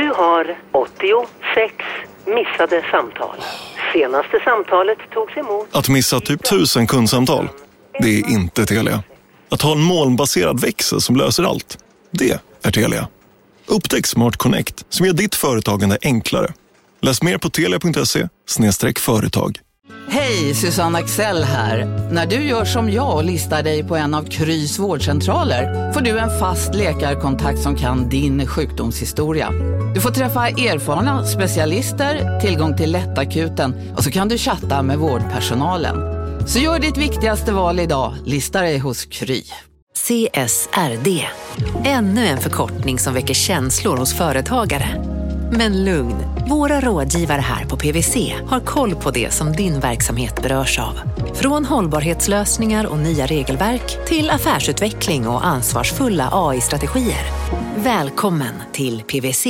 Du har 86 missade samtal. Senaste samtalet togs emot. Att missa typ 1000 kundsamtal, det är inte Telia. Att ha en molnbaserad växel som löser allt, det är Telia. Upptäck Smart Connect som gör ditt företagande enklare. Läs mer på telia.se/företag. Hej, Susanne Axel här. När du gör som jag och listar dig på en av Krys vårdcentraler får du en fast läkarkontakt som kan din sjukdomshistoria. Du får träffa erfarna specialister, tillgång till lättakuten och så kan du chatta med vårdpersonalen. Så gör ditt viktigaste val idag, lista dig hos Kry. CSRD. Ännu en förkortning som väcker känslor hos företagare. Men lugn, våra rådgivare här på PwC har koll på det som din verksamhet berörs av. Från hållbarhetslösningar och nya regelverk till affärsutveckling och ansvarsfulla AI-strategier. Välkommen till PwC.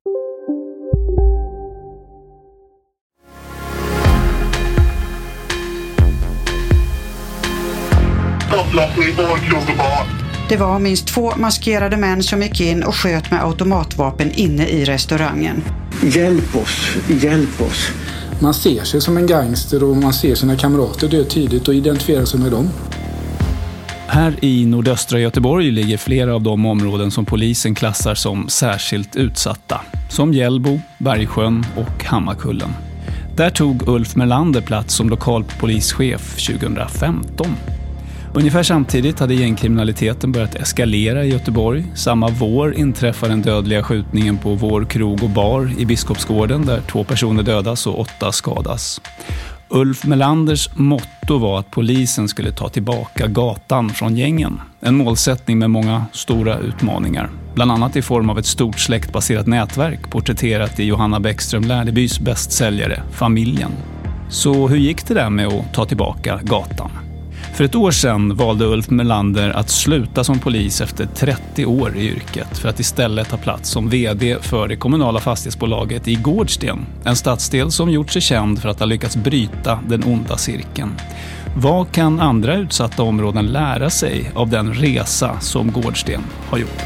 Det var minst 2 maskerade män som gick in och sköt med automatvapen inne i restaurangen. Hjälp oss. Man ser sig som en gangster och man ser sina kamrater dö tidigt och identifierar sig med dem. Här i nordöstra Göteborg ligger flera av de områden som polisen klassar som särskilt utsatta. Som Hjällbo, Bergsjön och Hammarkullen. Där tog Ulf Merlander plats som lokalpolischef 2015. Ungefär samtidigt hade gängkriminaliteten börjat eskalera i Göteborg. Samma vår inträffar den dödliga skjutningen på Vår krog och bar i Biskopsgården där 2 personer dödas och 8 skadas. Ulf Merlanders motto var att polisen skulle ta tillbaka gatan från gängen. En målsättning med många stora utmaningar. Bland annat i form av ett stort släktbaserat nätverk porträtterat i Johanna Bäckström Lärdebys bästsäljare Familjen. Så hur gick det där med att ta tillbaka gatan? För ett år sedan valde Ulf Merlander att sluta som polis efter 30 år i yrket för att istället ta plats som vd för det kommunala fastighetsbolaget i Gårdsten. En stadsdel som gjort sig känd för att ha lyckats bryta den onda cirkeln. Vad kan andra utsatta områden lära sig av den resa som Gårdsten har gjort?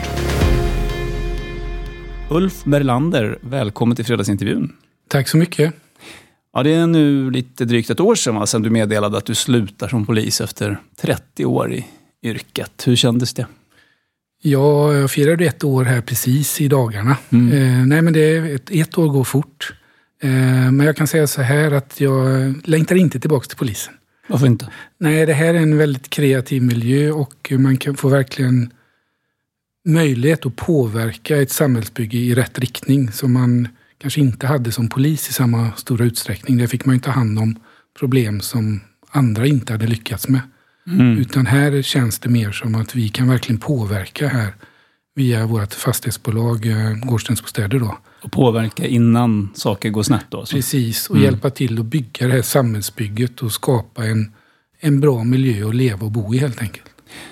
Ulf Merlander, välkommen till fredagsintervjun. Tack så mycket. Ja, det är nu lite drygt ett år sedan du meddelade att du slutar som polis efter 30 år i yrket. Hur kändes det? Ja, jag firade 1 år här precis i dagarna. Nej, men ett år går fort. Men jag kan säga så här att jag längtar inte tillbaka till polisen. Varför inte? Nej, det här är en väldigt kreativ miljö och man kan få verkligen möjlighet att påverka ett samhällsbygge i rätt riktning som man kanske inte hade som polis i samma stora utsträckning. Där fick man ju ta hand om problem som andra inte hade lyckats med. Utan här känns det mer som att vi kan verkligen påverka här via vårt fastighetsbolag Gårdstens Bostäder då. Och påverka innan saker går snett då? Så. Precis, och hjälpa till att bygga det här samhällsbygget och skapa en bra miljö att leva och bo i helt enkelt.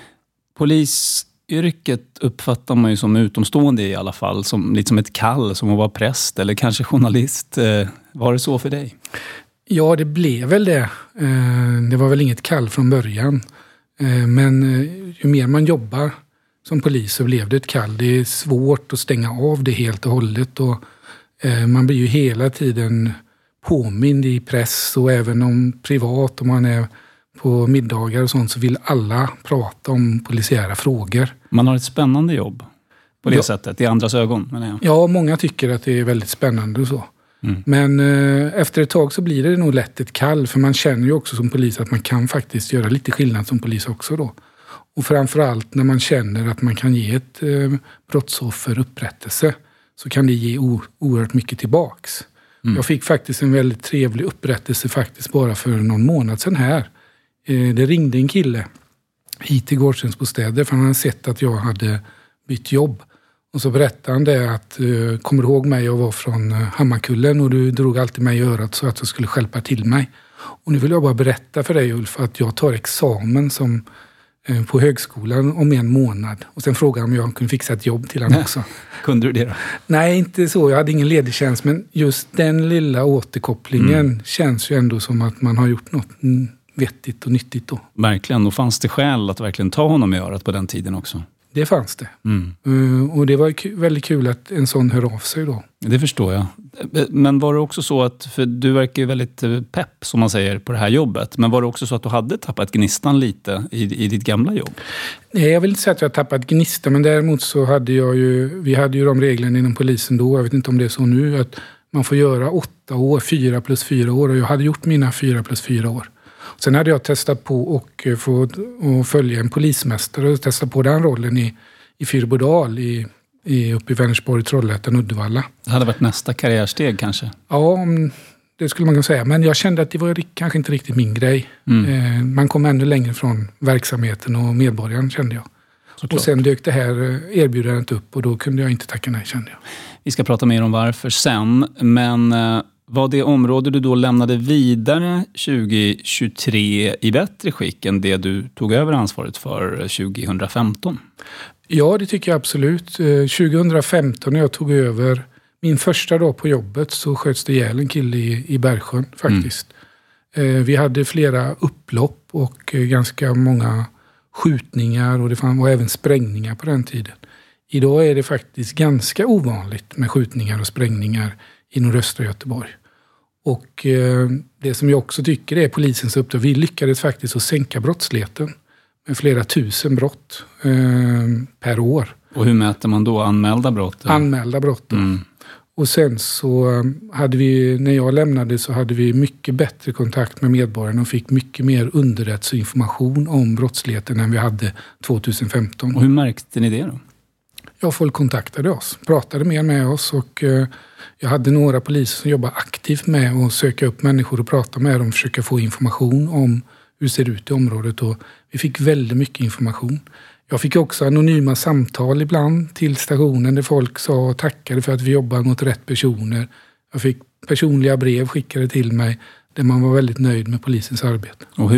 Polisyrket uppfattar man ju som utomstående i alla fall, som lite som ett kall, som att vara präst eller kanske journalist. Var det så för dig? Ja, det blev väl det. Det var väl inget kall från början. Men ju mer man jobbar som polis så blev det ett kall. Det är svårt att stänga av det helt och hållet. Och man blir ju hela tiden påmind i press och även om privat, om man är på middagar och sånt, så vill alla prata om polisiära frågor. Man har ett spännande jobb på det sättet, i andras ögon, menar jag. Ja, många tycker att det är väldigt spännande och så. Men efter ett tag så blir det nog lätt ett kall, för man känner ju också som polis att man kan faktiskt göra lite skillnad som polis också då. Och framförallt när man känner att man kan ge ett brottsoffer upprättelse så kan det ge oerhört mycket tillbaks. Jag fick faktiskt en väldigt trevlig upprättelse faktiskt bara för någon månad sedan här. Det ringde en kille hit till Gårdstens Bostäder för han hade sett att jag hade bytt jobb. Och så berättade han det att, kommer du ihåg mig, jag var från Hammarkullen och du drog alltid mig i örat så att jag skulle skälpa till mig. Och nu vill jag bara berätta för dig, Ulf, att jag tar examen på högskolan om 1 månad. Och sen frågade han om jag kunde fixa ett jobb till honom också. Kunde du det då? Nej, inte så. Jag hade ingen ledig tjänst, men just den lilla återkopplingen känns ju ändå som att man har gjort något vettigt och nyttigt då. Verkligen, och fanns det skäl att verkligen ta honom i örat på den tiden också? det fanns det. Och det var väldigt kul att en sån hör av sig då. Det förstår jag. Men var det också så att, för du verkar ju väldigt pepp som man säger på det här jobbet, men var det också så att du hade tappat gnistan lite i ditt gamla jobb? Nej, jag vill inte säga att jag tappat gnistan, men däremot så hade vi hade ju de reglerna inom polisen då, jag vet inte om det är så nu, att man får göra 8 år, 4 plus 4 år, och jag hade gjort mina 4 plus 4 år. Sen hade jag testat på och följa en polismästare och testa på den rollen i Fyrbodal uppe i Vänersborg, Trollhättan, Uddevalla. Det hade varit nästa karriärsteg kanske? Ja, det skulle man kunna säga. Men jag kände att det var kanske inte riktigt min grej. Man kom ännu längre från verksamheten och medborgaren, kände jag. Såklart. Och sen dök det här erbjudandet upp och då kunde jag inte tacka nej, kände jag. Vi ska prata mer om varför sen, men var det område du då lämnade vidare 2023 i bättre skick än det du tog över ansvaret för 2015? Ja, det tycker jag absolut. 2015 när jag tog över min första dag på jobbet så sköts det ihjäl en kille i Bergsjön faktiskt. Vi hade flera upplopp och ganska många skjutningar och det var även sprängningar på den tiden. Idag är det faktiskt ganska ovanligt med skjutningar och sprängningar i nordöstra Göteborg. Och det som jag också tycker är polisens uppdrag, vi lyckades faktiskt att sänka brottsligheten med flera tusen brott per år. Och hur mäter man då anmälda brott? Anmälda brott. Och sen så hade vi, när jag lämnade så hade vi mycket bättre kontakt med medborgarna och fick mycket mer underrättelseinformation om brottsligheten än vi hade 2015. Och hur märkte ni det då? Ja, folk kontaktade oss, pratade mer med oss och jag hade några poliser som jobbade aktivt med att söka upp människor och prata med dem och försöka få information om hur det ser ut i området och vi fick väldigt mycket information. Jag fick också anonyma samtal ibland till stationen där folk sa och tackade för att vi jobbar mot rätt personer. Jag fick personliga brev skickade till mig där man var väldigt nöjd med polisens arbete. Och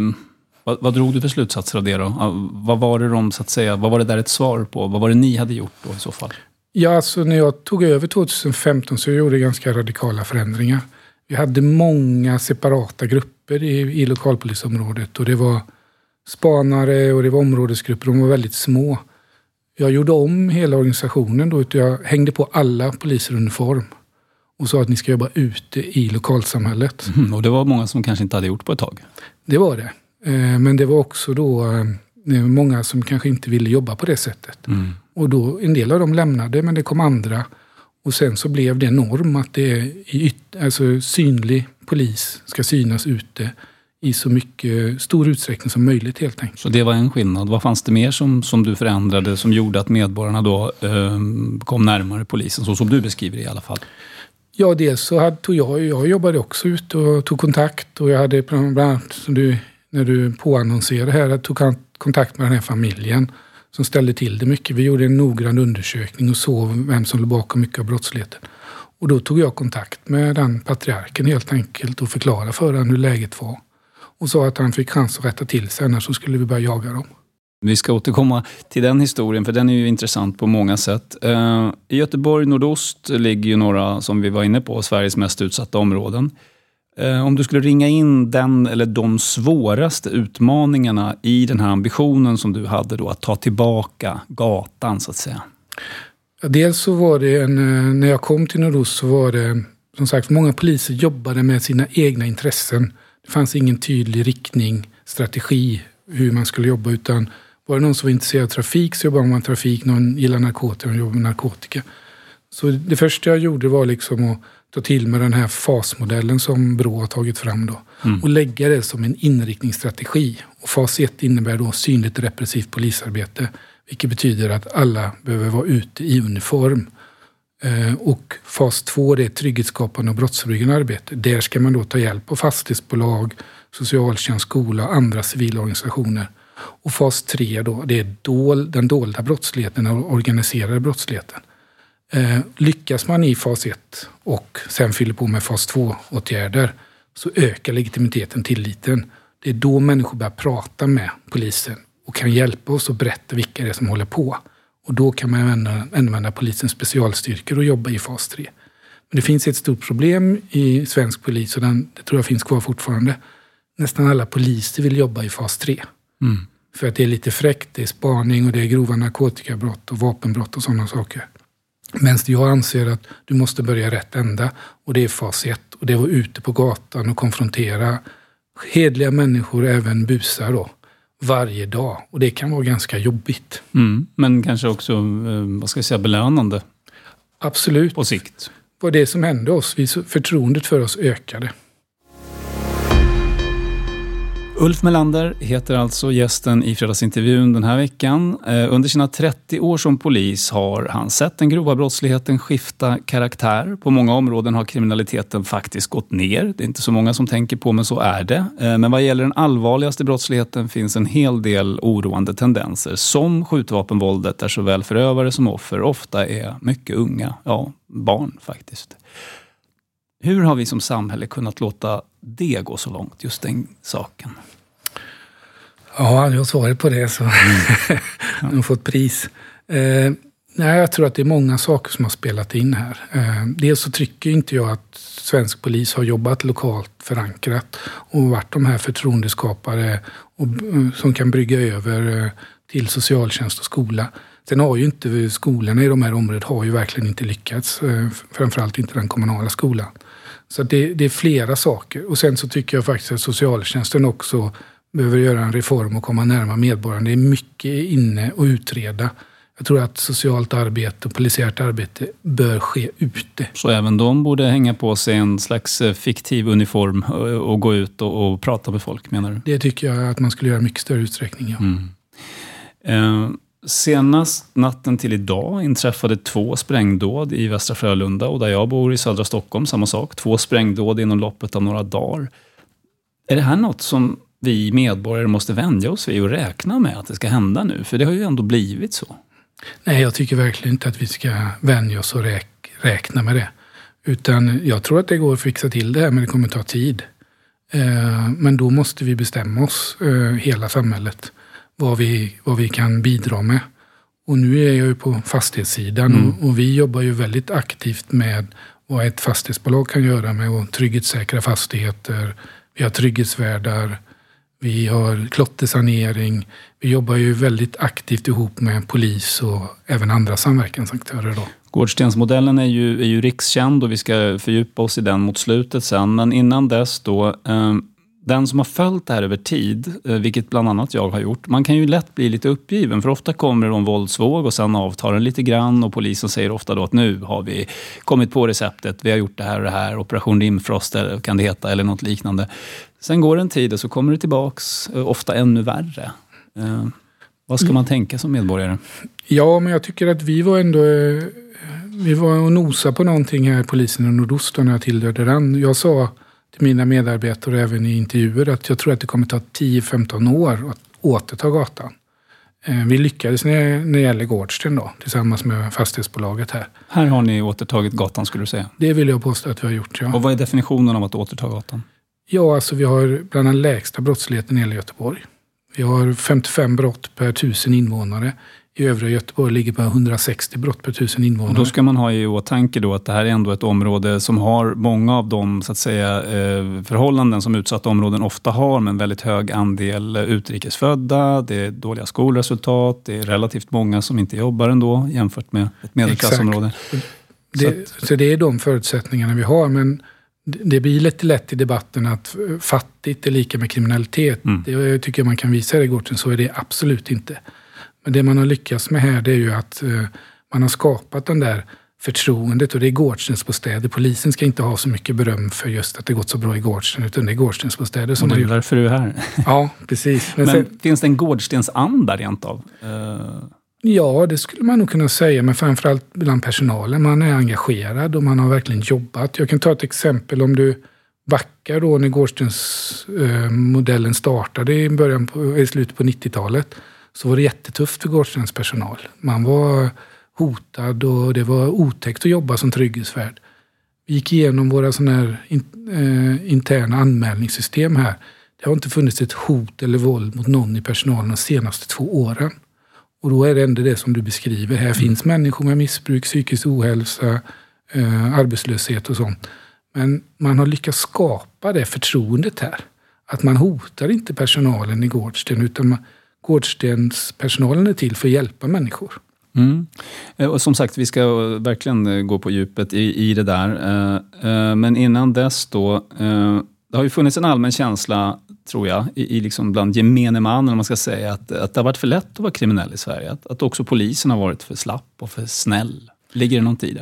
vad drog du för slutsatser av det då? Vad var det de, så att säga, vad var det där ett svar på? Vad var det ni hade gjort då i så fall? Ja, alltså när jag tog över 2015 så gjorde jag ganska radikala förändringar. Vi hade många separata grupper i lokalpolisområdet och det var spanare och det var områdesgrupper, de var väldigt små. Jag gjorde om hela organisationen då, jag hängde på alla poliser i uniform och sa att ni ska jobba ute i lokalsamhället. Och det var många som kanske inte hade gjort på ett tag? Det var det. Men det var också då många som kanske inte ville jobba på det sättet. Och då, en del av dem lämnade, men det kom andra. Och sen så blev det norm att det alltså synlig polis ska synas ute i så mycket stor utsträckning som möjligt helt enkelt. Så det var en skillnad. Vad fanns det mer som du förändrade som gjorde att medborgarna då kom närmare polisen, så som du beskriver det i alla fall? Ja, dels så jag jobbade också ut och tog kontakt och jag hade bland annat, när du påannonserade här, att tog kontakt med den här familjen som ställde till det mycket. Vi gjorde en noggrann undersökning och såg vem som låg bakom mycket av brottsligheten. Och då tog jag kontakt med den patriarken helt enkelt och förklarade för honom hur läget var. Och sa att han fick chans att rätta till sig, annars så skulle vi börja jaga dem. Vi ska återkomma till den historien, för den är ju intressant på många sätt. I Göteborg nordost ligger ju några, som vi var inne på, Sveriges mest utsatta områden. Om du skulle ringa in den eller de svåraste utmaningarna i den här ambitionen som du hade då, att ta tillbaka gatan så att säga. Ja, dels så var det när jag kom till nordost så var det som sagt många poliser jobbade med sina egna intressen. Det fanns ingen tydlig riktning, strategi hur man skulle jobba, utan var det någon som var intresserad av trafik så jobbade man med trafik, någon gillar narkotika och jobbade med narkotika. Så det första jag gjorde var liksom att ta till med den här fasmodellen som BRÅ har tagit fram då och lägga det som en inriktningsstrategi. Och fas 1 innebär då synligt repressivt polisarbete, vilket betyder att alla behöver vara ute i uniform. Och fas 2 det är trygghetsskapande och brottsförebyggande arbete. Där ska man då ta hjälp av fastighetsbolag, socialtjänst, skola och andra civila organisationer. Och fas 3 då, det är den dolda brottsligheten och organiserade brottsligheten. Lyckas man i fas 1 och sen fyller på med fas 2-åtgärder så ökar legitimiteten, tilliten. Det är då människor börjar prata med polisen och kan hjälpa oss och berätta vilka det är som håller på. Och då kan man använda polisens specialstyrkor och jobba i fas 3. Men det finns ett stort problem i svensk polis och det tror jag finns kvar fortfarande. Nästan alla poliser vill jobba i fas 3. För att det är lite fräckt, det är spaning och det är grova narkotikabrott och vapenbrott och sådana saker. Men jag anser att du måste börja rätt ända och det är fas 1. Och det var ute på gatan och konfrontera hedliga människor, även busar då, varje dag. Och det kan vara ganska jobbigt. Men kanske också, belönande. Absolut. På sikt. Vad det som hände oss, förtroendet för oss ökade. Ulf Melander heter alltså gästen i fredagsintervjun den här veckan. Under sina 30 år som polis har han sett den grova brottsligheten skifta karaktär. På många områden har kriminaliteten faktiskt gått ner. Det är inte så många som tänker på, men så är det. Men vad gäller den allvarligaste brottsligheten finns en hel del oroande tendenser. Som skjutvapenvåldet där såväl förövare som offer ofta är mycket unga. Ja, barn faktiskt. Hur har vi som samhälle kunnat låta det gå så långt, just den saken? Ja, jag har svarat på det så jag har fått pris. Nej, jag tror att det är många saker som har spelat in här. Dels så tycker inte jag att svensk polis har jobbat lokalt förankrat och varit de här förtroendeskapare som kan brygga över till socialtjänst och skola. Sen har ju inte skolorna i de här områdena har ju verkligen inte lyckats, framförallt inte den kommunala skolan. Så det är flera saker. Och sen så tycker jag faktiskt att socialtjänsten också behöver göra en reform och komma närmare medborgarna. Det är mycket inne och utreda. Jag tror att socialt arbete och polisiärt arbete bör ske ute. Så även de borde hänga på sig en slags fiktiv uniform och gå ut och prata med folk, menar du? Det tycker jag att man skulle göra i mycket större utsträckning, ja. Senast natten till idag inträffade 2 sprängdåd i Västra Frölunda och där jag bor i södra Stockholm, samma sak. 2 sprängdåd inom loppet av några dagar. Är det här något som vi medborgare måste vänja oss vid och räkna med att det ska hända nu? För det har ju ändå blivit så. Nej, jag tycker verkligen inte att vi ska vänja oss och räkna med det. Utan jag tror att det går att fixa till det här, men det kommer ta tid. Men då måste vi bestämma oss, hela samhället, vad vi kan bidra med. Och nu är jag ju på fastighetssidan och vi jobbar ju väldigt aktivt med vad ett fastighetsbolag kan göra med att trygghetssäkra fastigheter. Vi har trygghetsvärdar, vi har klottersanering. Vi jobbar ju väldigt aktivt ihop med polis och även andra samverkansaktörer då. Gårdstensmodellen är ju rikskänd och vi ska fördjupa oss i den mot slutet sen. Men innan dess då, den som har följt det här över tid, vilket bland annat jag har gjort, man kan ju lätt bli lite uppgiven. För ofta kommer det en våldsvåg och sen avtar den lite grann och polisen säger ofta då att nu har vi kommit på receptet, vi har gjort det här, Operation Rimfrost kan det heta eller något liknande. Sen går en tid och så kommer det tillbaks, ofta ännu värre. Vad ska man tänka som medborgare? Ja, men jag tycker att vi var och nosa på någonting här, polisen i Nordost, när jag tillhörde den. Jag sa till mina medarbetare även i intervjuer att jag tror att det kommer ta 10-15 år att återta gatan. Vi lyckades när det gäller Gårdsten då, tillsammans med fastighetsbolaget här. Här har ni återtagit gatan, skulle du säga? Det vill jag påstå att vi har gjort, ja. Och vad är definitionen av att återta gatan? Ja, alltså vi har bland den lägsta brottsligheten i hela Göteborg. Vi har 55 brott per 1000 invånare. I övriga Göteborg ligger på 160 brott per 1000 invånare. Och då ska man ha i åtanke då att det här är ändå ett område som har många av de så att säga, förhållanden som utsatta områden ofta har, med en väldigt hög andel utrikesfödda, det är dåliga skolresultat, det är relativt många som inte jobbar ändå jämfört med ett medelklassområde. Så det är de förutsättningarna vi har, men det blir lite lätt i debatten att fattigt är lika med kriminalitet. Det tycker jag man kan visa i Gårdsten, så är det absolut inte. Men det man har lyckats med här, det är ju att man har skapat den där förtroendet, och det är Gårdstensbostäder. Polisen ska inte ha så mycket beröm för just att det gått så bra i Gårdsten, utan det är Gårdstensbostäder som har gjort. Det är därför du är här. Ja, precis. Men sen, finns det en Gårdstensanda rent av? Ja, det skulle man nog kunna säga, men framförallt bland personalen. Man är engagerad och man har verkligen jobbat. Jag kan ta ett exempel. Om du backar då när Gårdstensmodellen startade i slutet på 90-talet, så var det jättetufft för Gårdstens personal. Man var hotad och det var otäckt att jobba som trygghetsvärd. Vi gick igenom våra såna här interna anmälningssystem här. Det har inte funnits ett hot eller våld mot någon i personalen de senaste 2 åren. Och då är det ändå det som du beskriver. Här finns människor med missbruk, psykisk ohälsa, arbetslöshet och sånt. Men man har lyckats skapa det förtroendet här. Att man hotar inte personalen i Gårdsten, utan gårdstenspersonalen är till för att hjälpa människor. Och som sagt, vi ska verkligen gå på djupet i det där. Men innan dess då, det har ju funnits en allmän känsla, tror jag, i liksom bland gemene man, om man ska säga, att det har varit för lätt att vara kriminell i Sverige. Att också polisen har varit för slapp och för snäll. Ligger det något i det?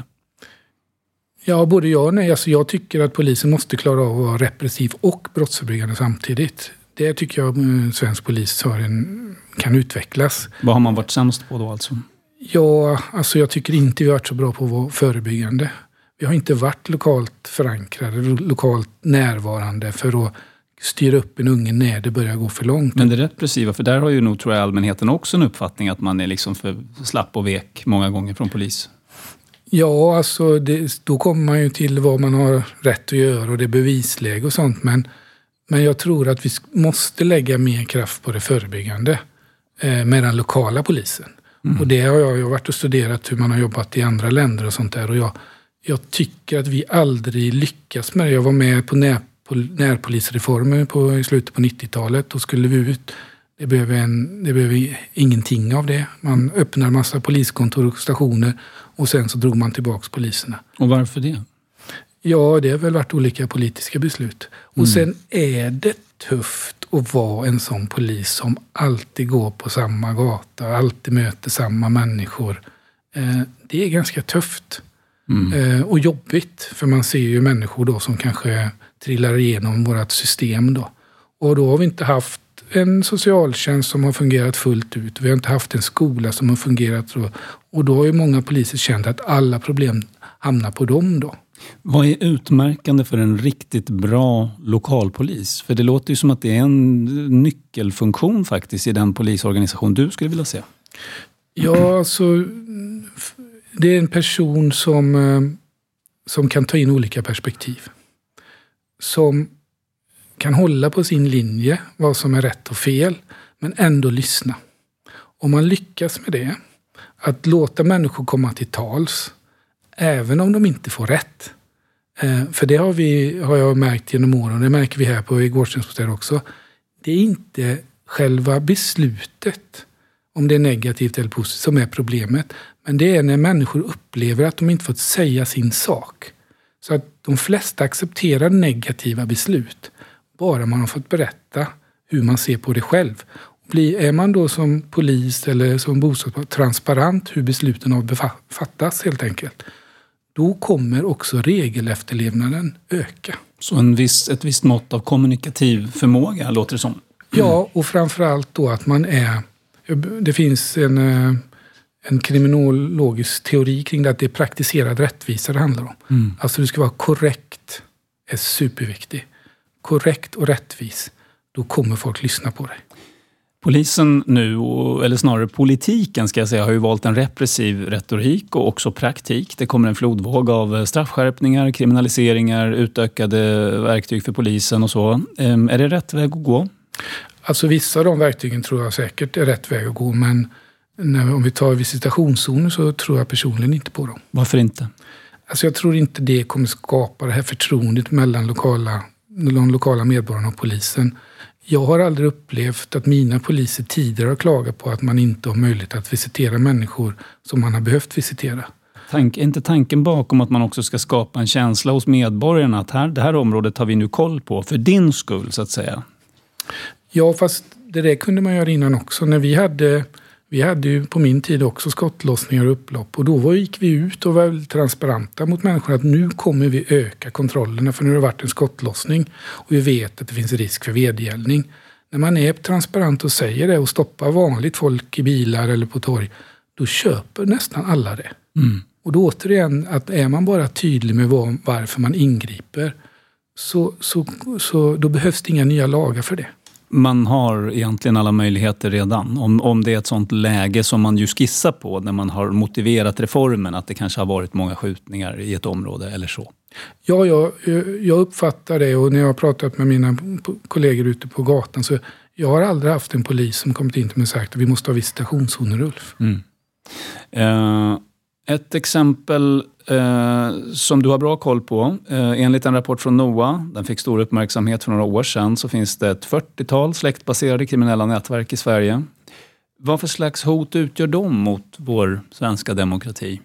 Ja, både ja och nej. Alltså, jag tycker att polisen måste klara av att vara repressiv och brottsförebyggande samtidigt. Det tycker jag svensk polis kan utvecklas. Vad har man varit sämst på då alltså? Ja, alltså jag tycker inte vi har varit så bra på att vara förebyggande. Vi har inte varit lokalt förankrade, lokalt närvarande för att styra upp en unge när det börjar gå för långt. Men det repressiva, för där har ju nog, tror jag, allmänheten också en uppfattning att man är liksom för slapp och vek många gånger från polis. Ja, alltså då kommer man ju till vad man har rätt att göra och det är bevisläge och sånt. Men jag tror att vi måste lägga mer kraft på det förebyggande med den lokala polisen. Och det har jag varit och studerat hur man har jobbat i andra länder och sånt där. Och jag tycker att vi aldrig lyckas med det. Jag var med på närpolisreformen i slutet på 90-talet. Då skulle vi ut. Det behöver ingenting av det. Man öppnar massa poliskontor och stationer och sen så drog man tillbaka poliserna. Och varför det? Ja, det har väl varit olika politiska beslut. Och sen är det tufft att vara en sån polis som alltid går på samma gata, alltid möter samma människor. Det är ganska tufft och jobbigt, för man ser ju människor då som kanske trillar igenom vårt system då. Och då har vi inte haft en socialtjänst som har fungerat fullt ut. Vi har inte haft en skola som har fungerat så. Och då har ju många poliser känt att alla problem hamnar på dem då. Vad är utmärkande för en riktigt bra lokalpolis? För det låter ju som att det är en nyckelfunktion faktiskt i den polisorganisation du skulle vilja se. Ja, alltså det är en person som kan ta in olika perspektiv. Som kan hålla på sin linje, vad som är rätt och fel, men ändå lyssna. Om man lyckas med det, att låta människor komma till tals, även om de inte får rätt. För det har jag märkt genom åren, det märker vi här på Gårdstensbostäder också. Det är inte själva beslutet, om det är negativt eller positivt, som är problemet. Men det är när människor upplever att de inte fått säga sin sak. Så att de flesta accepterar negativa beslut, bara man har fått berätta hur man ser på det själv. Är man då som polis eller som bostadsbolag transparent hur besluten har fattats helt enkelt, då kommer också regelefterlevnaden öka. Så ett visst mått av kommunikativ förmåga låter det som. Ja, och framförallt då att man det finns en kriminologisk teori kring det, att det är praktiserad rättvisa det handlar om. Alltså det ska vara korrekt, är superviktigt. Korrekt och rättvis, då kommer folk lyssna på dig. Polisen nu, eller snarare politiken ska jag säga, har ju valt en repressiv retorik och också praktik. Det kommer en flodvåg av straffskärpningar, kriminaliseringar, utökade verktyg för polisen och så. Är det rätt väg att gå? Alltså vissa av de verktygen tror jag säkert är rätt väg att gå, men om vi tar visitationszoner så tror jag personligen inte på dem. Varför inte? Alltså jag tror inte det kommer skapa det här förtroendet mellan de lokala medborgarna och polisen. Jag har aldrig upplevt att mina poliser tidigare har klagat på att man inte har möjlighet att visitera människor som man har behövt visitera. Är inte tanken bakom att man också ska skapa en känsla hos medborgarna att det här området har vi nu koll på för din skull så att säga? Ja, fast det där kunde man göra innan också. När vi hade ju på min tid också skottlossningar och upplopp. Och då gick vi ut och var väldigt transparenta mot människorna att nu kommer vi öka kontrollerna, för nu har det varit en skottlossning och vi vet att det finns risk för vedergällning. När man är transparent och säger det och stoppar vanligt folk i bilar eller på torg, då köper nästan alla det. Och då återigen, att är man bara tydlig med varför man ingriper, så då behövs det inga nya lagar för det. Man har egentligen alla möjligheter redan. Om det är ett sånt läge som man ju skissar på när man har motiverat reformen, att det kanske har varit många skjutningar i ett område eller så. Ja, jag uppfattar det, och när jag har pratat med mina kollegor ute på gatan så jag har aldrig haft en polis som kommit in till mig och sagt att vi måste ha visitationszoner, Ulf. Ett exempel som du har bra koll på, enligt en rapport från NOA, den fick stor uppmärksamhet för några år sedan, så finns det ett 40-tal släktbaserade kriminella nätverk i Sverige. Vad för slags hot utgör de mot vår svenska demokrati?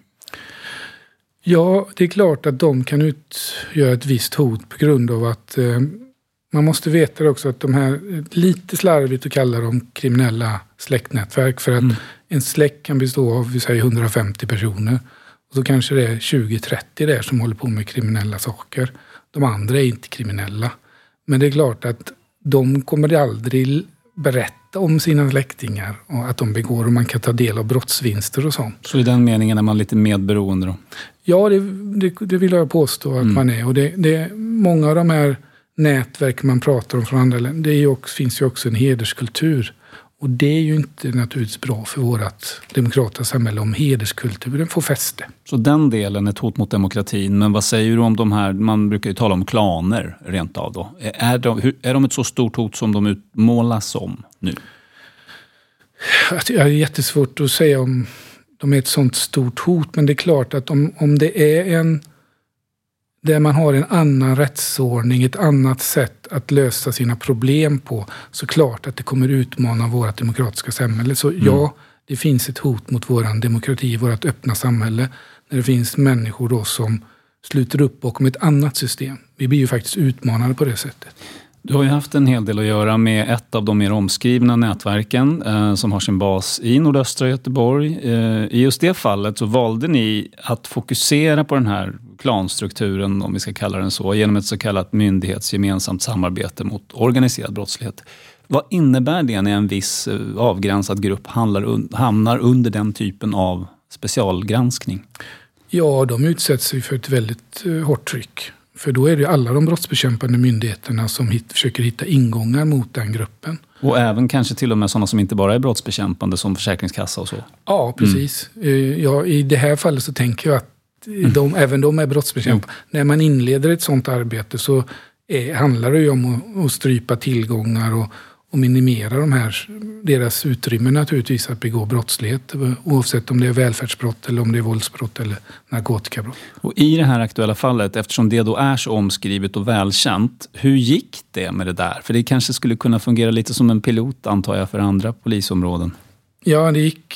Ja, det är klart att de kan utgöra ett visst hot på grund av att man måste veta också att de här, lite slarvigt att kalla dem kriminella släktnätverk, för att en släkt kan bestå av, vi säger 150 personer. Och så kanske det är 20-30 där som håller på med kriminella saker. De andra är inte kriminella. Men det är klart att de kommer aldrig berätta om sina släktingar och att de begår, och man kan ta del av brottsvinster och sånt. Så i den meningen är man lite medberoende då? Ja, det vill jag påstå att man är. Och det många av de här nätverk man pratar om från andra länder, finns ju också en hederskultur. Och det är ju inte naturligtvis bra för vårt demokratiska samhälle om hederskulturen får fäste. Så den delen är ett hot mot demokratin. Men vad säger du om de här, man brukar ju tala om klaner rent av då. Är de ett så stort hot som de utmålas som nu? Det är jättesvårt att säga om de är ett sånt stort hot. Men det är klart att om det är där man har en annan rättsordning, ett annat sätt att lösa sina problem på, så klart att det kommer utmana vårt demokratiska samhälle. Så ja, det finns ett hot mot vår demokrati, vårt öppna samhälle, när det finns människor då som sluter upp bakom ett annat system. Vi blir ju faktiskt utmanade på det sättet. Du har ju haft en hel del att göra med ett av de mer omskrivna nätverken som har sin bas i nordöstra Göteborg. I just det fallet så valde ni att fokusera på den här klanstrukturen, om vi ska kalla den så, genom ett så kallat myndighetsgemensamt samarbete mot organiserad brottslighet. Vad innebär det när en viss avgränsad grupp hamnar under den typen av specialgranskning? Ja, de utsätts ju för ett väldigt hårt tryck. För då är det alla de brottsbekämpande myndigheterna som försöker hitta ingångar mot den gruppen. Och även kanske till och med sådana som inte bara är brottsbekämpande, som försäkringskassa och så? Ja, precis. Ja, i det här fallet så tänker jag att även de är brottsbekämpande. När man inleder ett sådant arbete så handlar det ju om att strypa tillgångar och minimera deras utrymme naturligtvis att begå brottslighet, oavsett om det är välfärdsbrott eller om det är våldsbrott eller narkotikabrott. Och i det här aktuella fallet, eftersom det då är så omskrivet och välkänt, hur gick det med det där? För det kanske skulle kunna fungera lite som en pilot, antar jag, för andra polisområden. Ja, det gick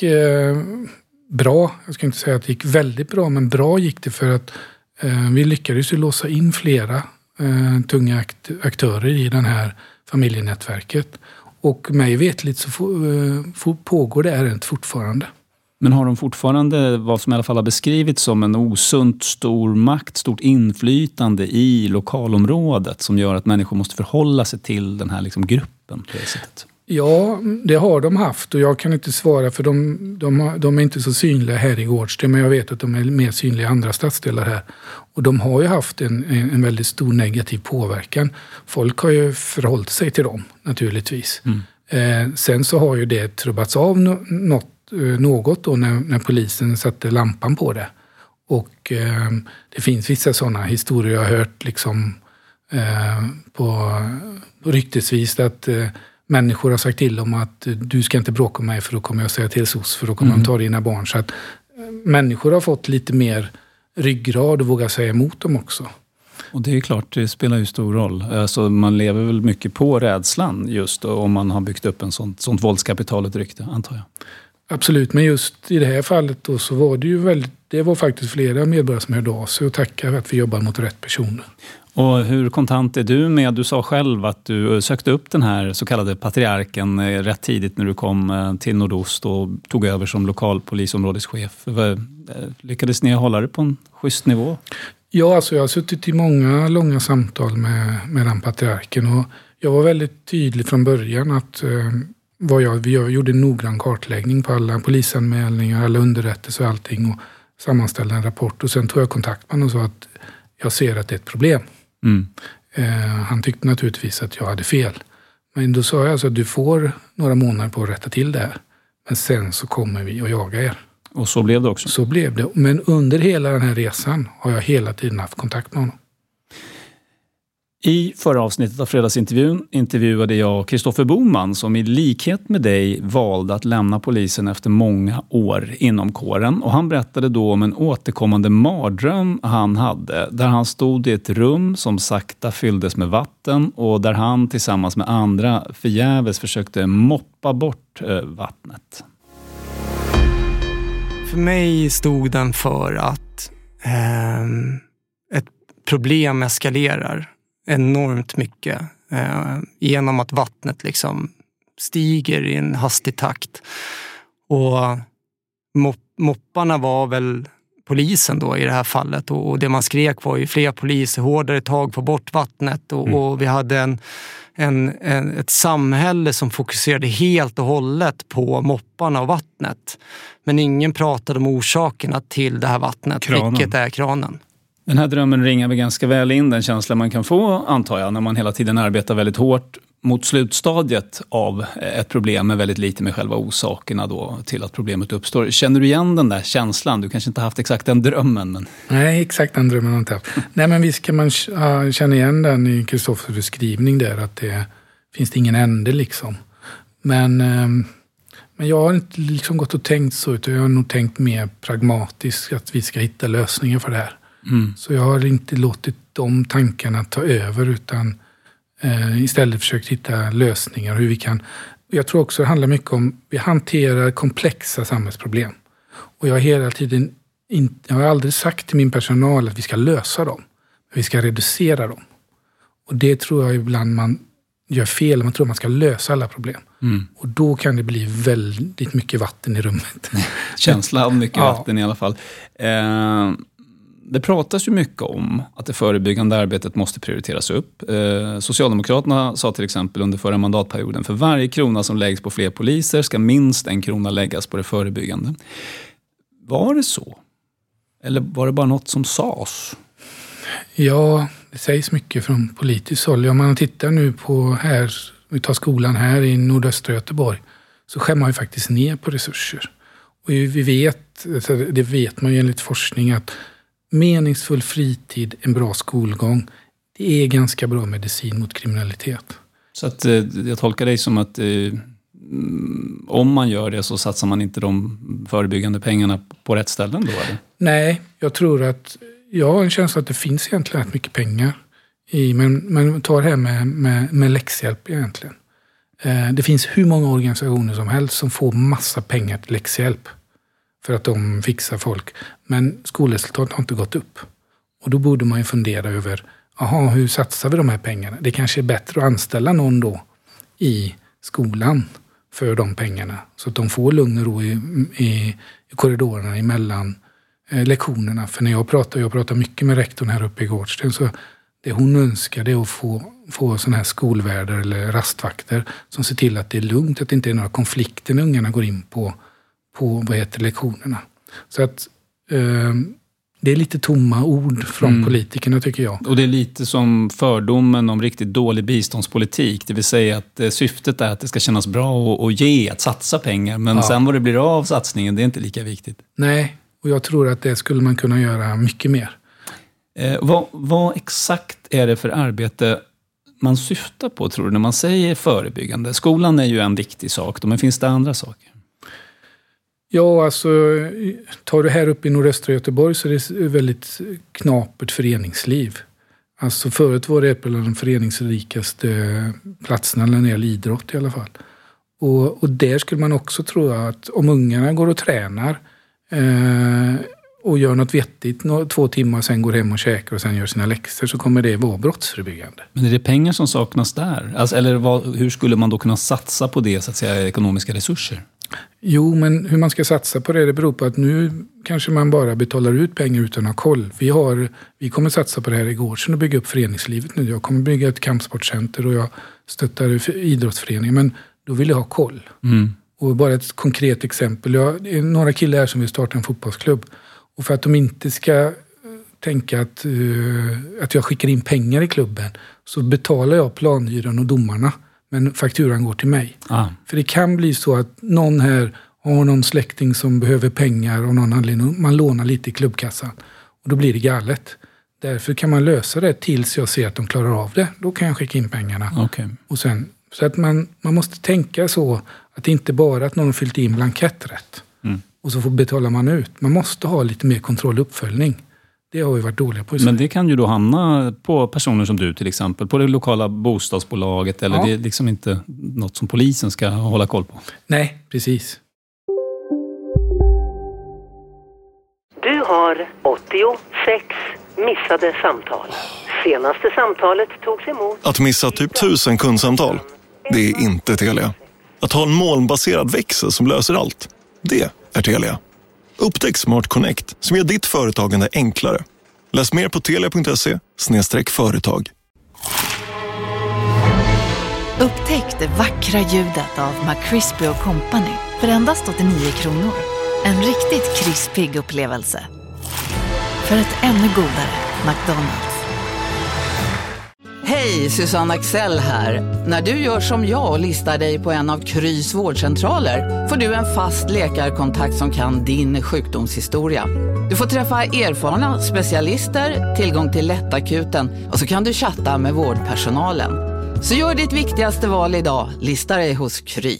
bra. Jag ska inte säga att det gick väldigt bra, men bra gick det för att vi lyckades ju låsa in flera tunga aktörer i den här familjenätverket. Och mig vetligt så pågår det ärendet fortfarande. Men har de fortfarande vad som i alla fall har beskrivits som en osunt stor makt, stort inflytande i lokalområdet som gör att människor måste förhålla sig till den här gruppen på det sättet? Ja, det har de haft, och jag kan inte svara för de är inte så synliga här i Gårdsten, men jag vet att de är mer synliga i andra stadsdelar här. Och de har ju haft en väldigt stor negativ påverkan. Folk har ju förhållit sig till dem naturligtvis. Sen så har ju det trubbats av något då när polisen satte lampan på det. Och det finns vissa sådana historier jag har hört på ryktesvis att människor har sagt till dem att du ska inte bråka med mig för då kommer jag säga till SOS, för då kommer de ta dina barn. Så att människor har fått lite mer ryggrad och vågar säga emot dem också. Och det är klart, det spelar ju stor roll. Alltså man lever väl mycket på rädslan just om man har byggt upp en sånt våldskapital, ett rykte, antar jag. Absolut, men just i det här fallet då så var det ju det var faktiskt flera medborgare som hörde av sig och tackade att vi jobbar mot rätt personer. Och hur kontant är du med? Du sa själv att du sökte upp den här så kallade patriarken rätt tidigt när du kom till Nordost och tog över som lokalpolisområdeschef. Lyckades ni hålla det på en schysst nivå? Ja, alltså jag har suttit i många långa samtal med den patriarken, och jag var väldigt tydlig från början att vi gjorde en noggrann kartläggning på alla polisanmälningar, alla underrättelser och allting, och sammanställde en rapport, och sen tog jag kontakt med honom och sa att jag ser att det är ett problem. Han tyckte naturligtvis att jag hade fel. Men då sa jag alltså att du får några månader på att rätta till det här. Men sen så kommer vi att jaga er. Och så blev det också? Så blev det. Men under hela den här resan har jag hela tiden haft kontakt med honom. I förra avsnittet av Fredagsintervjun intervjuade jag Kristoffer Boman som i likhet med dig valde att lämna polisen efter många år inom kåren. Och han berättade då om en återkommande mardröm han hade där han stod i ett rum som sakta fylldes med vatten och där han tillsammans med andra förgäves försökte moppa bort vattnet. För mig stod den för att ett problem eskalerar enormt mycket genom att vattnet liksom stiger i en hastig takt. Och mopparna var väl polisen då i det här fallet. Och det man skrek var ju fler poliser, hårdare tag på bort vattnet. Och vi hade ett samhälle som fokuserade helt och hållet på mopparna och vattnet. Men ingen pratade om orsakerna till det här vattnet, vilket är kranen. Den här drömmen ringar väl ganska väl in den känsla man kan få, antar jag, när man hela tiden arbetar väldigt hårt mot slutstadiet av ett problem med väldigt lite med själva orsakerna då till att problemet uppstår. Känner du igen den där känslan? Du kanske inte har haft exakt den drömmen. Men... Nej, exakt den drömmen har jag inte haft. Nej, men visst kan man känna igen den i Kristoffers beskrivning där, att det finns det ingen ände liksom. Men jag har inte liksom gått och tänkt så, utan jag har nog tänkt mer pragmatiskt att vi ska hitta lösningar för det här. Så jag har inte låtit de tankarna ta över, utan istället försökt hitta lösningar hur vi kan. Jag tror också det handlar mycket om vi hanterar komplexa samhällsproblem. Och jag har hela tiden jag har aldrig sagt till min personal att vi ska lösa dem. Vi ska reducera dem. Och det tror jag ibland man gör fel. Man tror att man ska lösa alla problem. Och då kan det bli väldigt mycket vatten i rummet. Känsla av mycket vatten i alla fall. Det pratas ju mycket om att det förebyggande arbetet måste prioriteras upp. Socialdemokraterna sa till exempel under förra mandatperioden för varje krona som läggs på fler poliser ska minst en krona läggas på det förebyggande. Var det så? Eller var det bara något som sades? Ja, det sägs mycket från politiskt håll. Om man tittar nu på här, vi tar skolan här i nordöstra Göteborg, så skär man ju faktiskt ner på resurser. Och vi vet, det vet man ju enligt forskning, att meningsfull fritid, en bra skolgång, det är ganska bra medicin mot kriminalitet. Så att jag tolkar dig som att om man gör det så satsar man inte de förebyggande pengarna på rätt ställen då? Eller? Nej, jag tror att jag har en känsla att det finns egentligen rätt mycket pengar i, men tar det här med läxhjälp egentligen. Det finns hur många organisationer som helst som får massa pengar till läxhjälp för att de fixar folk. Men skolresultatet har inte gått upp. Och då borde man ju fundera över, hur satsar vi de här pengarna? Det kanske är bättre att anställa någon då i skolan för de pengarna. Så att de får lugn och ro i korridorerna emellan lektionerna. För när jag pratar mycket med rektorn här uppe i Gårdsten, så det hon önskar det är att få såna här skolvärdar eller rastvakter som ser till att det är lugnt, att det inte är några konflikter när ungarna går in på lektionerna. Så att det är lite tomma ord från politikerna, tycker jag. Och det är lite som fördomen om riktigt dålig biståndspolitik. Det vill säga att syftet är att det ska kännas bra att satsa pengar. Men sen vad det blir av satsningen, det är inte lika viktigt. Nej, och jag tror att det skulle man kunna göra mycket mer. Vad exakt är det för arbete man syftar på, tror du, när man säger förebyggande? Skolan är ju en viktig sak, men finns det andra saker? Ja, alltså tar du här uppe i nordöstra Göteborg så är det väldigt knapert föreningsliv. Alltså förut var det ett av de föreningsrikaste platserna när det gäller idrott i alla fall. Och där skulle man också tro att om ungarna går och tränar och gör något vettigt 2 timmar, sen går hem och käkar och sen gör sina läxor, så kommer det vara brottsförebyggande. Men är det pengar som saknas där? Alltså, eller hur skulle man då kunna satsa på det, så att säga, ekonomiska resurser? Jo, men hur man ska satsa på det beror på att nu kanske man bara betalar ut pengar utan att ha koll. Vi kommer satsa på det här igår, så nu bygga upp föreningslivet nu. Jag kommer bygga ett kampsportcenter och jag stöttar idrottsföreningen, men då vill jag ha koll. Och bara ett konkret exempel. Det är några killar här som vill starta en fotbollsklubb. Och för att de inte ska tänka att jag skickar in pengar i klubben, så betalar jag planhyran och domarna. Men fakturan går till mig. För det kan bli så att någon här har någon släkting som behöver pengar och någon anledning. Man lånar lite i klubbkassan. Och då blir det galet. Därför kan man lösa det tills jag ser att de klarar av det. Då kan jag skicka in pengarna. Okay. Och sen, så att man måste tänka så att det inte bara att någon har fyllt in blankett rätt. Och så betalar man ut. Man måste ha lite mer kontroll och uppföljning. Det har vi varit dåliga på i Sverige. Men det kan ju då hamna på personer som du till exempel. På det lokala bostadsbolaget. Eller det är liksom inte något som polisen ska hålla koll på. Nej, precis. Du har 86 missade samtal. Senaste samtalet togs emot. Att missa typ 1000 kundsamtal, det är inte Telia. Att ha en molnbaserad växel som löser allt, det är Telia. Upptäck Smart Connect som gör ditt företagande enklare. Läs mer på telia.se/företag. Upptäck det vackra ljudet av McCrispy & Company för endast 89 kronor. En riktigt krispig upplevelse. För ett ännu godare McDonald's. Hej, Susanne Axel här. När du gör som jag och listar dig på en av Krys vårdcentraler får du en fast läkarkontakt som kan din sjukdomshistoria. Du får träffa erfarna specialister, tillgång till lättakuten och så kan du chatta med vårdpersonalen. Så gör ditt viktigaste val idag, lista dig hos Kry.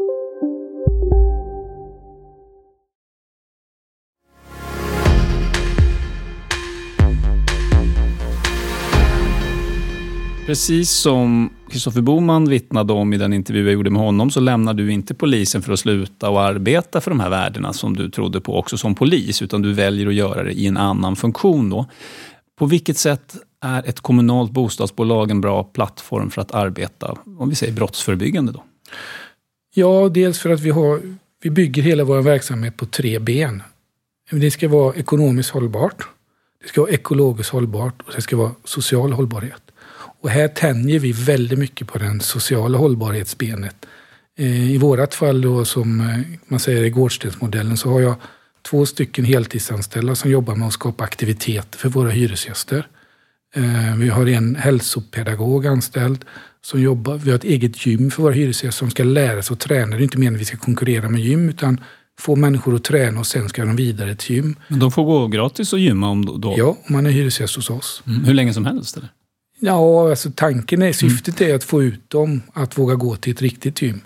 Precis som Kristoffer Boman vittnade om i den intervju jag gjorde med honom så lämnade du inte polisen för att sluta och arbeta för de här värdena som du trodde på också som polis, utan du väljer att göra det i en annan funktion då. På vilket sätt är ett kommunalt bostadsbolag en bra plattform för att arbeta, om vi säger brottsförebyggande då? Ja, dels för att vi bygger hela vår verksamhet på 3 ben. Det ska vara ekonomiskt hållbart, det ska vara ekologiskt hållbart och det ska vara social hållbarhet. Och här tänjer vi väldigt mycket på den sociala hållbarhetsbenet. I vårat fall då, som man säger i Gårdstensmodellen, så har jag 2 stycken heltidsanställda som jobbar med att skapa aktivitet för våra hyresgäster. Vi har en hälsopedagog anställd som jobbar. Vi har ett eget gym för våra hyresgäster som ska lära sig att träna. Det är inte meningen att vi ska konkurrera med gym, utan få människor att träna och sen ska de vidare till gym. Men de får gå gratis och gymma om då? Ja, om man är hyresgäst hos oss. Hur länge som helst eller? Ja, alltså syftet är att få ut dem att våga gå till ett riktigt gym.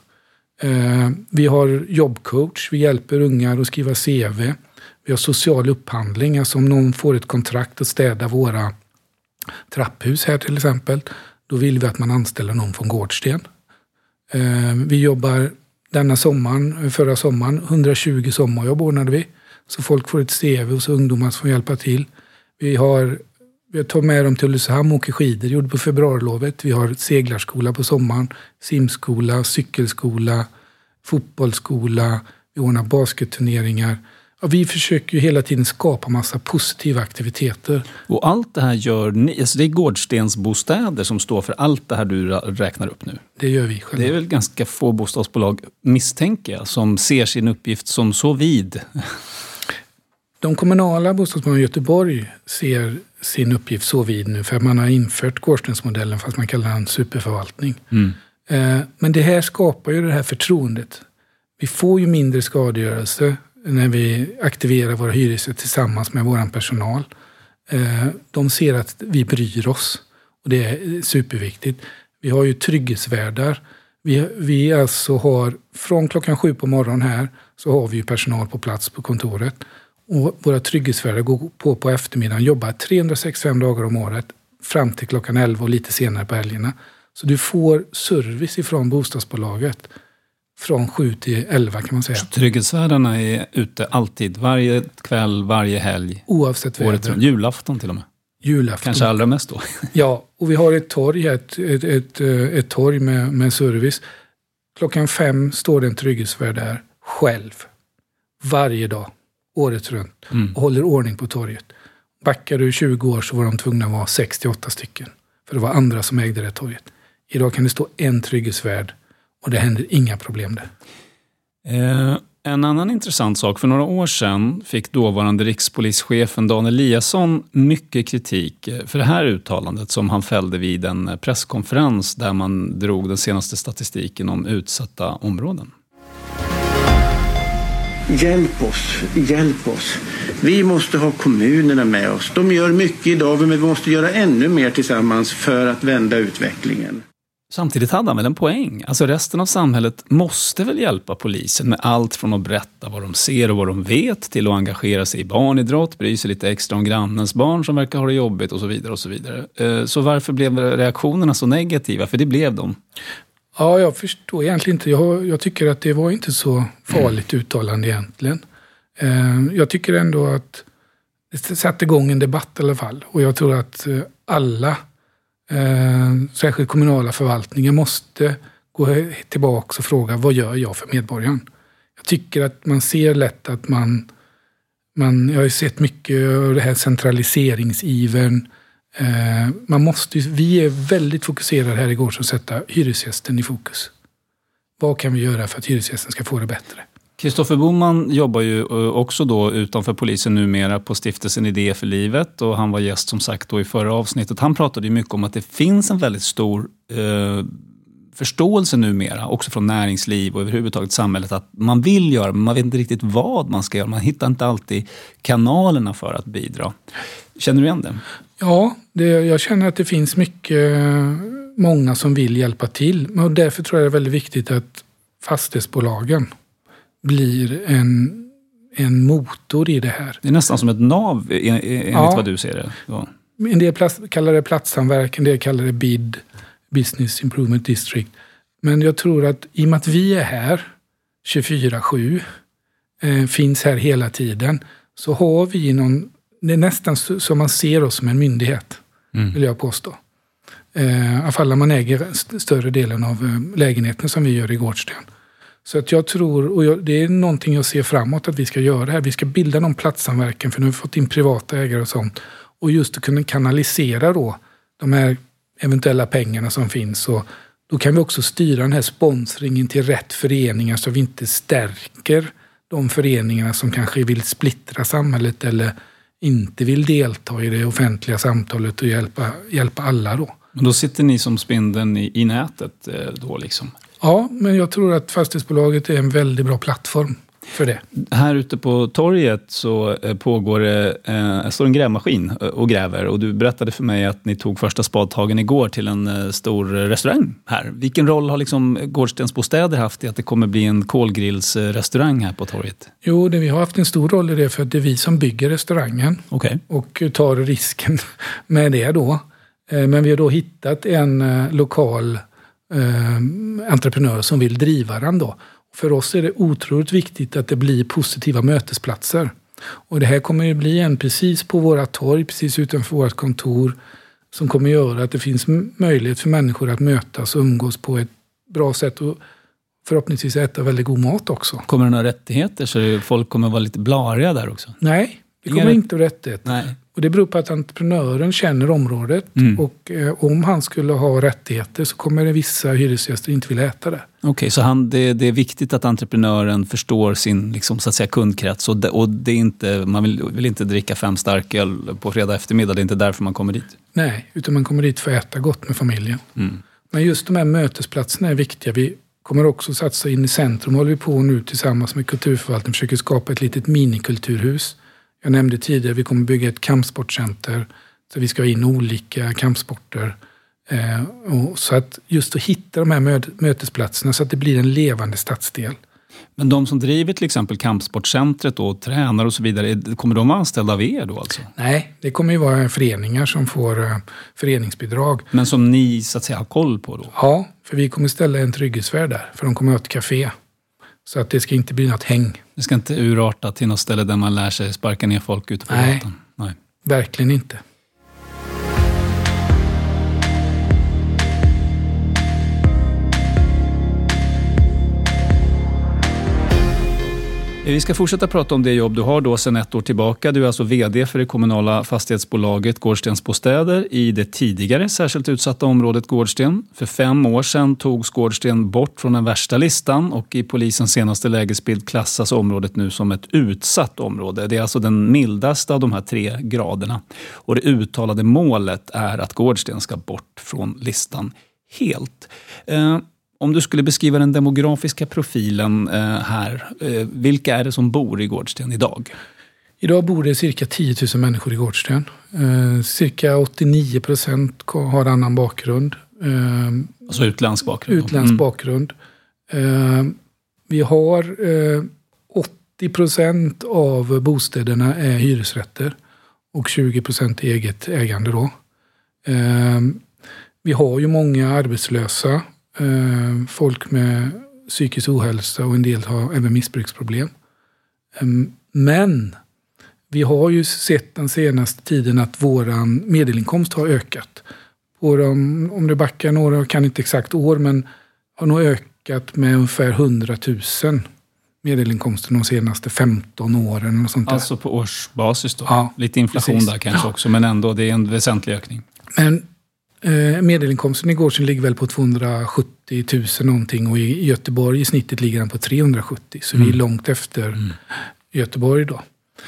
Vi har jobbcoach, vi hjälper ungar att skriva CV. Vi har social upphandling, alltså om någon får ett kontrakt att städa våra trapphus här till exempel, då vill vi att man anställer någon från Gårdsten. Vi jobbar förra sommaren, 120 sommarjobb ordnade vi, så folk får ett CV och så ungdomar får hjälpa till. Vi tar med dem till Ulricehamn och åker skidor, gjorde på februarilovet. Vi har seglarskola på sommaren, simskola, cykelskola, fotbollsskola, vi ordnar basketturneringar. Ja, vi försöker ju hela tiden skapa massa positiva aktiviteter. Och allt det här gör ni, alltså det är Gårdstensbostäder som står för allt det här du räknar upp nu? Det gör vi själva. Det är väl ganska få bostadsbolag, misstänker jag, som ser sin uppgift som så vid. De kommunala bostadsbolagen i Göteborg ser sin uppgift så vid nu, för att man har infört Gårdstensmodellen fast man kallar den superförvaltning. Men det här skapar ju det här förtroendet. Vi får ju mindre skadegörelse när vi aktiverar våra hyresgäster tillsammans med vår personal. De ser att vi bryr oss och det är superviktigt. Vi har ju trygghetsvärdar. Vi alltså har från klockan 7 på morgonen här så har vi ju personal på plats på kontoret. Och våra trygghetsvärdar går på eftermiddagen, jobbar 365 dagar om året fram till klockan 11 och lite senare på helgerna. Så du får service ifrån bostadsbolaget från 7 till 11 kan man säga. Så trygghetsvärdarna är ute alltid, varje kväll, varje helg? Oavsett väder. Julafton till och med? Julafton. Kanske allra mest då? Ja, och vi har ett torg här, ett torg med service. Klockan 5 står det en trygghetsvärd där själv. Varje dag. Året runt. Och håller ordning på torget. Backar du 20 år så var de tvungna att vara 68 stycken. För det var andra som ägde det torget. Idag kan det stå en trygghetsvärd och det händer inga problem där. En annan intressant sak. För några år sedan fick dåvarande rikspolischefen Dan Eliasson mycket kritik för det här uttalandet som han fällde vid en presskonferens där man drog den senaste statistiken om utsatta områden. Hjälp oss. Vi måste ha kommunerna med oss. De gör mycket idag, men vi måste göra ännu mer tillsammans för att vända utvecklingen. Samtidigt hade han väl en poäng. Alltså resten av samhället måste väl hjälpa polisen med allt från att berätta vad de ser och vad de vet till att engagera sig i barnidrott, bry sig lite extra om grannens barn som verkar ha det jobbigt och så vidare och så vidare. Så varför blev reaktionerna så negativa? För det blev de. Ja, jag förstår egentligen inte. Jag tycker att det var inte så farligt uttalande egentligen. Jag tycker ändå att det satte igång en debatt i alla fall. Och jag tror att alla, särskilt kommunala förvaltningar, måste gå tillbaka och fråga vad gör jag för medborgaren? Jag tycker att man ser lätt att jag har ju sett mycket av det här centraliseringsivern. Vi är väldigt fokuserade här i Gårdsten att sätta hyresgästen i fokus. Vad kan vi göra för att hyresgästen ska få det bättre? Kristoffer Boman jobbar ju också då utanför polisen numera på stiftelsen Idé för livet, och han var gäst som sagt då i förra avsnittet. Han pratade ju mycket om att det finns en väldigt stor förståelse numera också från näringsliv och överhuvudtaget samhället att man vill göra, men man vet inte riktigt vad man ska göra. Man hittar inte alltid kanalerna för att bidra. Känner du igen det? Ja, jag känner att det finns många som vill hjälpa till. Och därför tror jag det är väldigt viktigt att fastighetsbolagen blir en motor i det här. Det är nästan som ett nav enligt vad du ser det. Ja. En del kallar det platssamverkan, en del kallar det BID, Business Improvement District. Men jag tror att i och med att vi är här 24/7, finns här hela tiden, så har vi det är nästan som man ser oss som en myndighet, vill jag påstå. I alla fall när man äger större delen av lägenheten som vi gör i Gårdsten. Så att jag tror, och det är någonting jag ser framåt att vi ska göra här. Vi ska bilda någon platssamverkan, för nu har vi fått in privata ägare och sånt. Och just att kunna kanalisera då de här eventuella pengarna som finns. Och då kan vi också styra den här sponsringen till rätt föreningar så vi inte stärker de föreningarna som kanske vill splittra samhället eller inte vill delta i det offentliga samtalet och hjälpa alla då. Men då sitter ni som spindeln i nätet då liksom? Ja, men jag tror att fastighetsbolaget är en väldigt bra plattform för det. Här ute på torget så pågår står en grävmaskin och gräver, och du berättade för mig att ni tog första spadtagen igår till en stor restaurang här. Vilken roll har liksom Gårdstens bostäder haft i att det kommer bli en kolgrillsrestaurang här på torget? Jo, vi har haft en stor roll i det, för att det är vi som bygger restaurangen och tar risken med det då. Men vi har då hittat en lokal entreprenör som vill driva den då. För oss är det otroligt viktigt att det blir positiva mötesplatser. Och det här kommer ju bli precis på våra torg, precis utanför vårt kontor, som kommer göra att det finns möjlighet för människor att mötas och umgås på ett bra sätt och förhoppningsvis äta väldigt god mat också. Kommer det några rättigheter så folk kommer vara lite blariga där också? Nej, det kommer inte att rättigheter. Nej. Och det beror på att entreprenören känner området och om han skulle ha rättigheter så kommer det vissa hyresgäster inte vilja äta det. Okej, så det är viktigt att entreprenören förstår sin liksom, så att säga, kundkrets och det är inte, man vill inte dricka 5 starköl på fredag eftermiddag, det är inte därför man kommer dit? Nej, utan man kommer dit för att äta gott med familjen. Men just de här mötesplatserna är viktiga. Vi kommer också satsa in i centrum, håller vi på nu tillsammans med kulturförvaltningen, försöker skapa ett litet minikulturhus. Jag nämnde tidigare, vi kommer bygga ett kampsportcenter så vi ska ha in olika kampsporter. Och så att just att hitta de här mötesplatserna så att det blir en levande stadsdel. Men de som driver till exempel kampsportcentret och tränar och så vidare, kommer de anställda av er då alltså? Nej, det kommer ju vara föreningar som får föreningsbidrag. Men som ni så att säga har koll på då? Ja, för vi kommer ställa en trygghetsvärd där, för de kommer ha ett café. Så att det ska inte bli något häng. Det ska inte urarta till något ställe där man lär sig sparka ner folk ute på gatan? Nej, verkligen inte. Vi ska fortsätta prata om det jobb du har då sedan 1 år tillbaka. Du är alltså vd för det kommunala fastighetsbolaget Gårdstens bostäder i det tidigare särskilt utsatta området Gårdsten. För 5 år sedan togs Gårdsten bort från den värsta listan och i polisens senaste lägesbild klassas området nu som ett utsatt område. Det är alltså den mildaste av de här 3 graderna. Och det uttalade målet är att Gårdsten ska bort från listan helt. Om du skulle beskriva den demografiska profilen här, vilka är det som bor i Gårdsten idag? Idag bor det cirka 10 000 människor i Gårdsten. Cirka 89% har annan bakgrund. Alltså utländsk bakgrund? Utländsk bakgrund. Vi har 80% av bostäderna är hyresrätter och 20% eget ägande då. Vi har ju många arbetslösa, folk med psykisk ohälsa och en del har även missbruksproblem. Men vi har ju sett den senaste tiden att våran medelinkomst har ökat. Om det backar några, jag kan inte exakt år, men har nog ökat med ungefär 100 000 medelinkomsten de senaste 15 åren. Och sånt där. Alltså på årsbasis då? Ja, lite inflation precis. Där kanske också, men ändå det är en väsentlig ökning. Men medelinkomsten i Gårdsten ligger väl på 270 000 någonting och i Göteborg i snittet ligger den på 370. Så vi är långt efter Göteborg då.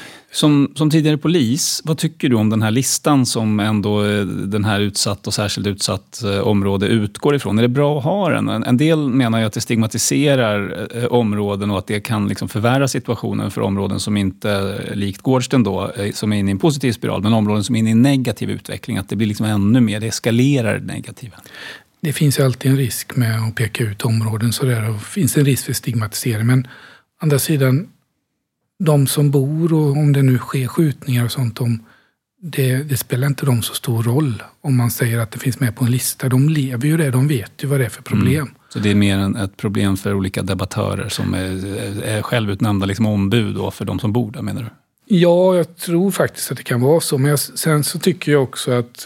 Som tidigare polis, vad tycker du om den här listan som ändå den här utsatt och särskilt utsatt område utgår ifrån? Är det bra att ha den? En del menar ju att det stigmatiserar områden och att det kan liksom förvärra situationen för områden som inte, likt Gårdsten då, som är inne i en positiv spiral, men områden som är inne i en negativ utveckling, att det blir liksom ännu mer, det eskalerar det negativa. Det finns ju alltid en risk med att peka ut områden så där, och finns en risk för stigmatisering, men andra sidan, de som bor och om det nu sker skjutningar och sånt, det spelar inte dem så stor roll om man säger att det finns med på en lista. De lever ju det, de vet ju vad det är för problem. Så det är mer ett problem för olika debattörer som är självutnämnda liksom ombud då för de som bor där, menar du? Ja, jag tror faktiskt att det kan vara så. Men sen så tycker jag också att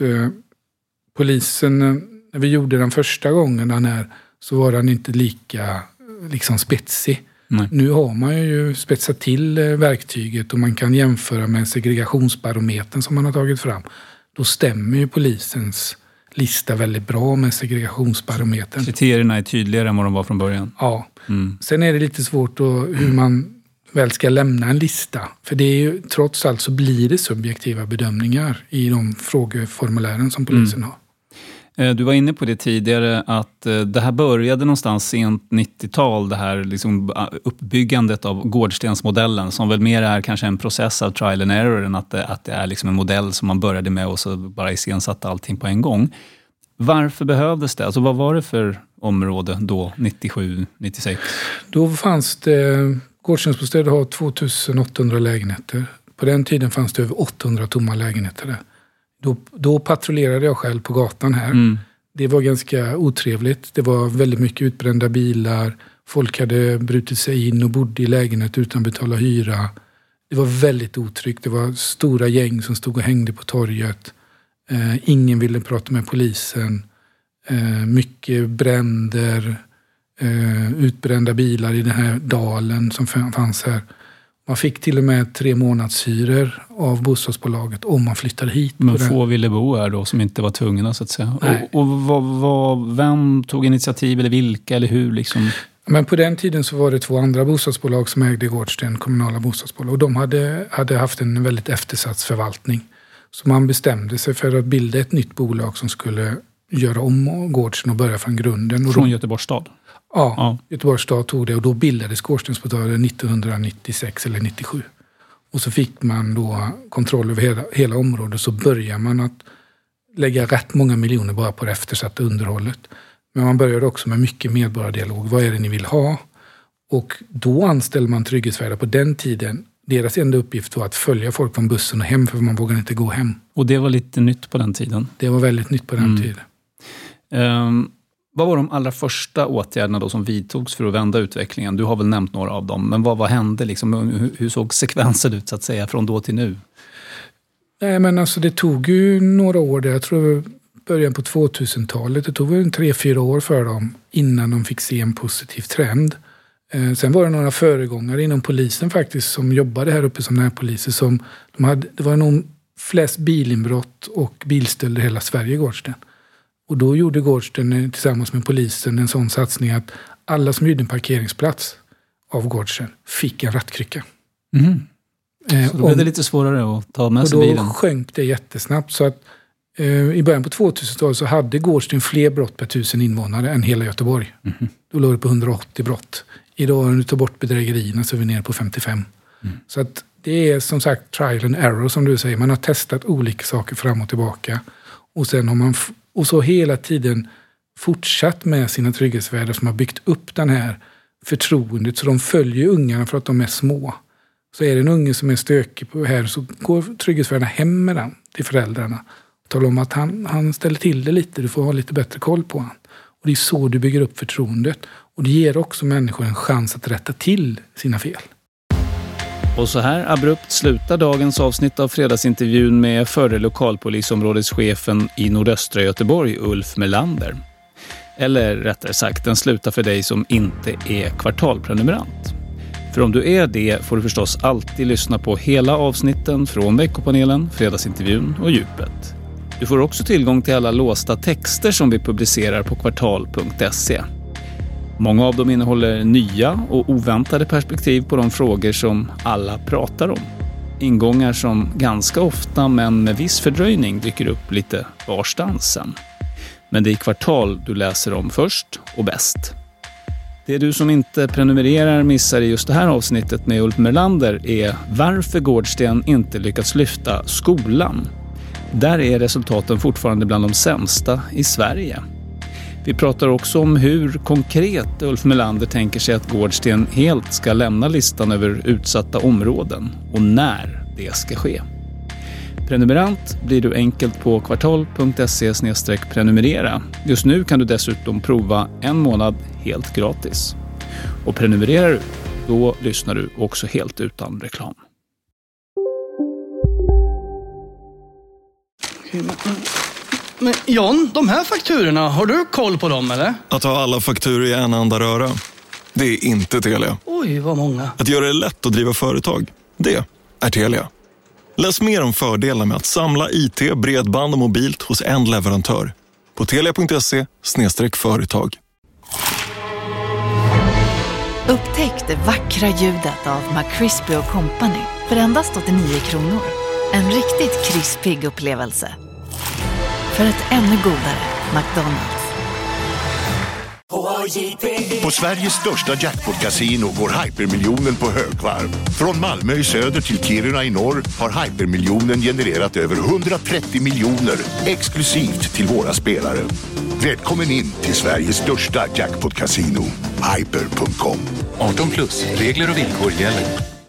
polisen, när vi gjorde den första gången så var den inte lika liksom spetsig. Nej. Nu har man ju spetsat till verktyget och man kan jämföra med segregationsbarometern som man har tagit fram. Då stämmer ju polisens lista väldigt bra med segregationsbarometern. Kriterierna är tydligare än vad de var från början. Ja. Sen är det lite svårt hur man väl ska lämna en lista. För det är ju, trots allt så blir det subjektiva bedömningar i de frågeformulären som polisen har. Du var inne på det tidigare att det här började någonstans sent 90-tal, det här liksom uppbyggandet av Gårdstensmodellen som väl mer är kanske en process av trial and error än att det är liksom en modell som man började med och så bara iscensatte allting på en gång. Varför behövdes det? Alltså vad var det för område då, 97, 96? Då fanns det, Gårdstensbostäder har 2800 lägenheter. På den tiden fanns det över 800 tomma lägenheter där. Då patrullerade jag själv på gatan här. Det var ganska otrevligt. Det var väldigt mycket utbrända bilar. Folk hade brutit sig in och bodde i lägenhet utan att betala hyra. Det var väldigt otryggt. Det var stora gäng som stod och hängde på torget. Ingen ville prata med polisen. Mycket bränder. Utbrända bilar i den här dalen som fanns här. Man fick till och med 3 månadshyror av bostadsbolaget om man flyttade hit. Men få ville bo här då som inte var tvungna så att säga. Och vem tog initiativ eller vilka eller hur liksom? Men på den tiden så var det 2 andra bostadsbolag som ägde Gårdsten, kommunala bostadsbolag. Och de hade haft en väldigt eftersatt förvaltning. Så man bestämde sig för att bilda ett nytt bolag som skulle göra om Gårdsten och börja från grunden. Från Göteborgs stad? Ja, Göteborgs stad tog det och då bildades Gårdstensbostäder 1996 eller 97. Och så fick man då kontroll över hela området, så började man att lägga rätt många miljoner bara på det eftersatta underhållet. Men man började också med mycket medborgardialog. Vad är det ni vill ha? Och då anställde man trygghetsvärdar på den tiden. Deras enda uppgift var att följa folk från bussen och hem, för man vågade inte gå hem. Och det var lite nytt på den tiden? Det var väldigt nytt på den tiden. Vad var de allra första åtgärderna då som vidtogs för att vända utvecklingen? Du har väl nämnt några av dem, men vad hände? Liksom, hur såg sekvensen ut så att säga från då till nu? Nej, men alltså det tog ju några år där. Jag tror början på 2000-talet. Det tog väl 3-4 år för dem innan de fick se en positiv trend. Sen var det några föregångare inom polisen faktiskt som jobbade här uppe som närpoliser. Det var nog flest bilinbrott och bilstölder i hela Sverige i Gårdsten. Och då gjorde Gårdsten tillsammans med polisen en sån satsning att alla som hyrde en parkeringsplats av Gårdsten fick en rattkrycka. Så då blev det lite svårare att ta med sig bilen. Och då sjönk det jättesnabbt. Så att I början på 2000-talet så hade Gårdsten fler brott per 1000 invånare än hela Göteborg. Då låg det på 180 brott. Idag när du tar bort bedrägerierna så är vi nere på 55. Så att det är som sagt trial and error som du säger. Man har testat olika saker fram och tillbaka. Och sen har man och så hela tiden fortsatt med sina trygghetsvärdar som har byggt upp den här förtroendet. Så de följer ungarna för att de är små. Så är det en unge som är stökig på här så går trygghetsvärdarna hem med den till föräldrarna. Och talar om att han ställer till det lite, du får ha lite bättre koll på han. Och det är så du bygger upp förtroendet. Och det ger också människor en chans att rätta till sina fel. Och så här abrupt slutar dagens avsnitt av fredagsintervjun med förre lokalpolisområdeschefen i nordöstra Göteborg, Ulf Melander. Eller rättare sagt, den slutar för dig som inte är kvartalprenumerant. För om du är det får du förstås alltid lyssna på hela avsnitten från Veckopanelen, fredagsintervjun och Djupet. Du får också tillgång till alla låsta texter som vi publicerar på kvartal.se. Många av dem innehåller nya och oväntade perspektiv på de frågor som alla pratar om. Ingångar som ganska ofta men med viss fördröjning dyker upp lite varstans sen. Men det är Kvartal du läser om först och bäst. Det du som inte prenumererar missar i just det här avsnittet med Ulf Melander är varför Gårdsten inte lyckats lyfta skolan. Där är resultaten fortfarande bland de sämsta i Sverige. Vi pratar också om hur konkret Ulf Melander tänker sig att Gårdsten helt ska lämna listan över utsatta områden och när det ska ske. Prenumerant blir du enkelt på kvartal.se/prenumerera. Just nu kan du dessutom prova en månad helt gratis. Och prenumererar du, då lyssnar du också helt utan reklam. Men John, de här fakturorna, har du koll på dem eller? Att ha alla fakturor i en enda röra, det är inte Telia. Oj, vad många. Att göra det lätt att driva företag, det är Telia. Läs mer om fördelar med att samla IT, bredband och mobilt hos en leverantör. På telia.se/företag. Upptäck det vackra ljudet av McCrispy & Company för endast 89 kronor. En riktigt krispig upplevelse. För ett ännu godare McDonald's. På Sveriges största jackpot-casino går Hypermiljonen på högvarv. Från Malmö i söder till Kiruna i norr har Hypermiljonen genererat över 130 miljoner exklusivt till våra spelare. Välkommen in till Sveriges största jackpot-casino, hyper.com. 18+, regler och villkor gäller.